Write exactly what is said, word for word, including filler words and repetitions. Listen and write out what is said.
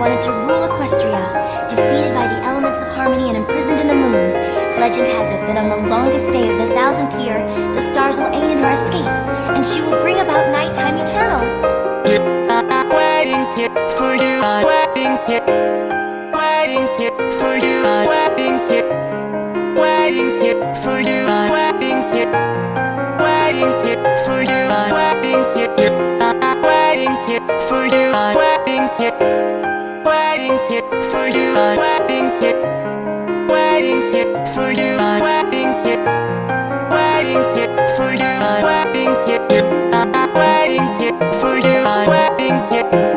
wanted to rule Equestria, defeated by the elements of harmony and imprisoned in the moon. Legend has it that on the longest day of the thousandth year, the stars will aid in her escape, and she will bring about nighttime eternal. Waiting here for you, waiting here, waiting here for you, waiting here, waiting here for you, waiting here, waiting here for you, waiting here, waiting here for you, waiting here, waiting here for you, waiting here, waiting here for you, waiting here, waiting here for you, waiting here, waiting here for you, waiting here.